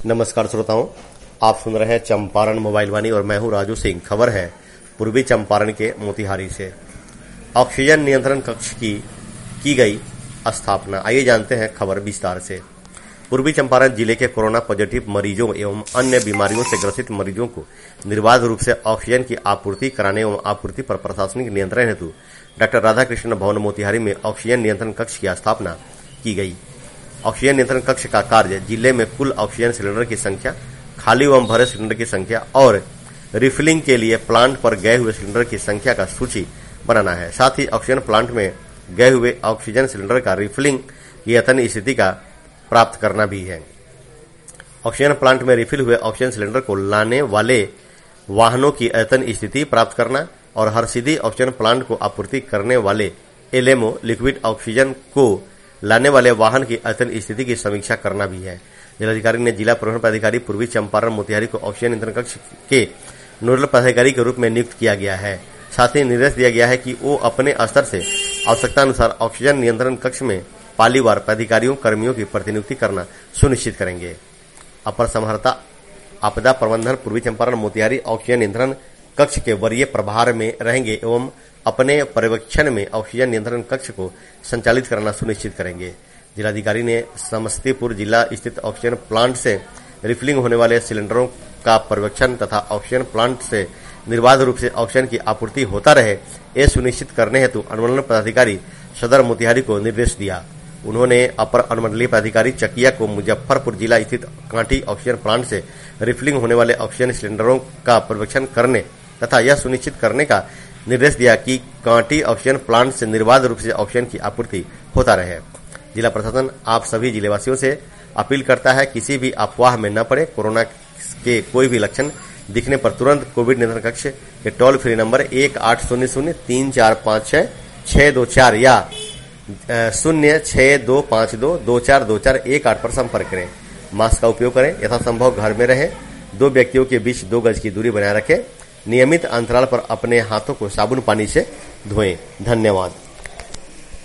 नमस्कार श्रोताओं, आप सुन रहे हैं चंपारण मोबाइल वाणी और मैं हूं राजू सिंह। खबर है पूर्वी चंपारण के मोतिहारी से। ऑक्सीजन नियंत्रण कक्ष की गई स्थापना। आइए जानते हैं खबर विस्तार से। पूर्वी चंपारण जिले के कोरोना पॉजिटिव मरीजों एवं अन्य बीमारियों से ग्रसित मरीजों को निर्बाध रूप से ऑक्सीजन की आपूर्ति कराने एवं आपूर्ति पर प्रशासनिक नियंत्रण हेतु डॉक्टर राधाकृष्ण भवन मोतिहारी में ऑक्सीजन नियंत्रण कक्ष की स्थापना की गई। ऑक्सीजन नियंत्रण कक्ष का कार्य जिले में कुल ऑक्सीजन सिलेंडर की संख्या, खाली एवं भरे सिलेंडर की संख्या और रिफिलिंग के लिए प्लांट पर गए हुए सिलेंडर की संख्या का सूची बनाना है। साथ ही ऑक्सीजन प्लांट में गए हुए ऑक्सीजन सिलेंडर का रिफिलिंग की अद्यतन स्थिति का प्राप्त करना भी है। ऑक्सीजन प्लांट में रिफिल हुए ऑक्सीजन सिलेंडर को लाने वाले वाहनों की अद्यतन स्थिति प्राप्त करना और हर सीधी ऑक्सीजन प्लांट को आपूर्ति करने वाले एलएमओ लिक्विड ऑक्सीजन को लाने वाले वाहन की अद्यतन स्थिति की समीक्षा करना भी है। जिलाधिकारी ने जिला परिवहन पदाधिकारी पूर्वी चंपारण मोतिहारी को ऑक्सीजन नियंत्रण कक्ष के नोडल पदाधिकारी के रूप में नियुक्त किया गया है। साथ ही निर्देश दिया गया है कि वो अपने स्तर से आवश्यकता अनुसार ऑक्सीजन नियंत्रण कक्ष में पालीवार पदाधिकारियों कर्मियों की प्रतिनियुक्ति करना सुनिश्चित करेंगे। अपर समाहर्ता आपदा प्रबंधन पूर्वी चंपारण मोतिहारी ऑक्सीजन नियंत्रण कक्ष के वरीय प्रभार में रहेंगे एवं अपने पर्यवेक्षण में ऑक्सीजन नियंत्रण कक्ष को संचालित करना सुनिश्चित करेंगे। जिलाधिकारी ने समस्तीपुर जिला स्थित ऑक्सीजन प्लांट से रिफिलिंग होने वाले सिलेंडरों का पर्यवेक्षण तथा ऑक्सीजन प्लांट से निर्बाध रूप से ऑक्सीजन की आपूर्ति होता रहे, ये सुनिश्चित करने हेतु अनुमंडल पदाधिकारी सदर मोतिहारी को निर्देश दिया। उन्होंने अपर अनुमंडलीय पदाधिकारी चकिया को मुजफ्फरपुर जिला स्थित कांटी ऑक्सीजन प्लांट से रिफिलिंग होने वाले ऑक्सीजन सिलेंडरों का पर्यवेक्षण करने तथा यह सुनिश्चित करने का निर्देश दिया कि कांटी ऑक्सीजन प्लांट से निर्बाध रूप से ऑक्सीजन की आपूर्ति होता रहे। जिला प्रशासन आप सभी जिलेवासियों से अपील करता है किसी भी अफवाह में न पड़े। कोरोना के कोई भी लक्षण दिखने पर तुरंत कोविड नियंत्रण कक्ष के टोल फ्री नंबर 1800-3456-624 या 06252242418 पर संपर्क करें। मास्क का उपयोग करें, यथासंभव घर में रहें, 2 व्यक्तियों के बीच 2 गज की दूरी बनाए रखें। नियमित अंतराल पर अपने हाथों को साबुन पानी से धोएं। धन्यवाद।